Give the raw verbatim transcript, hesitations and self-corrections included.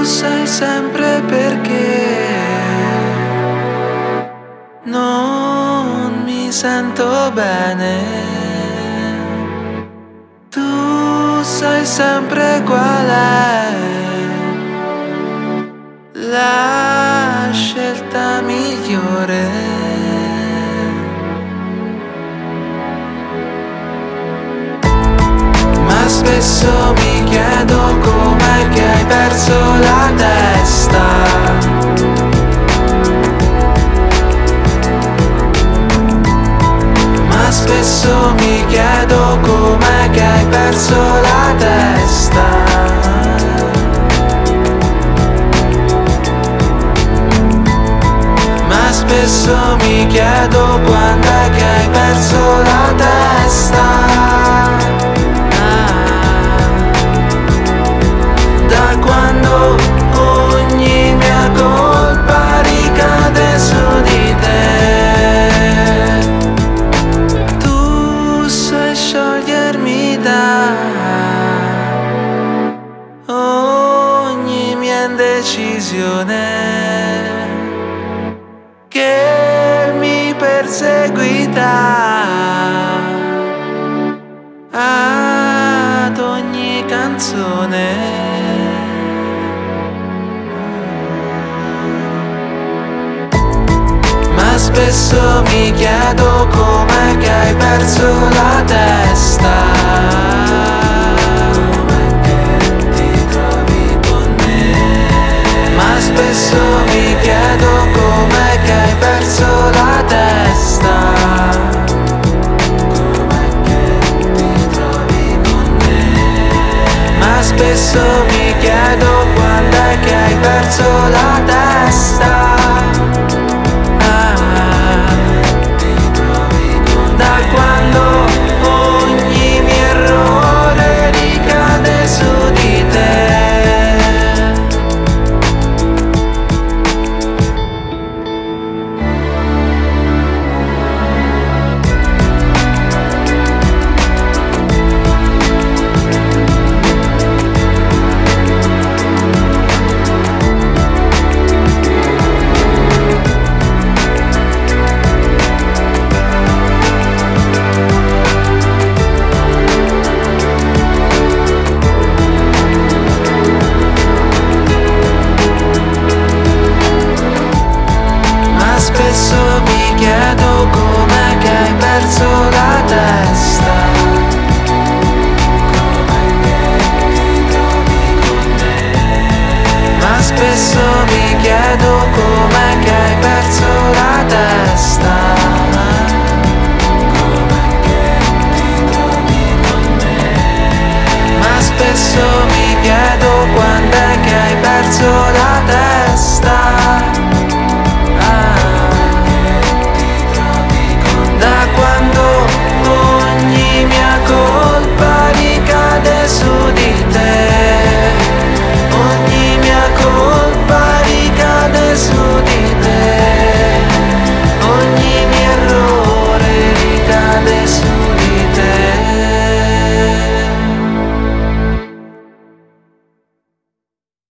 sai sempre perché non mi sento bene. Tu sai sempre qual è la scelta migliore. Ma spesso mi chiedo com'è che hai perso la testa. Ma spesso mi chiedo com'è che hai perso la testa. Ma spesso mi chiedo quando è che hai perso la testa. Quando ogni mia colpa ricade su di te, tu sai sciogliermi da ogni mia indecisione che mi perseguita ad ogni canzone. Spesso mi chiedo com'è che hai perso la testa. Com'è che ti trovi con me? Ma spesso mi chiedo com'è che hai perso la testa. Com'è che ti trovi con me? Ma spesso mi chiedo quando è che hai perso la testa. Spesso mi chiedo com'è che hai perso la testa. Com'è che ti trovi con me? Ma spesso mi chiedo com'è che hai perso la testa. Com'è che ti trovi con me? Ma spesso mi chiedo quando è che hai perso la testa.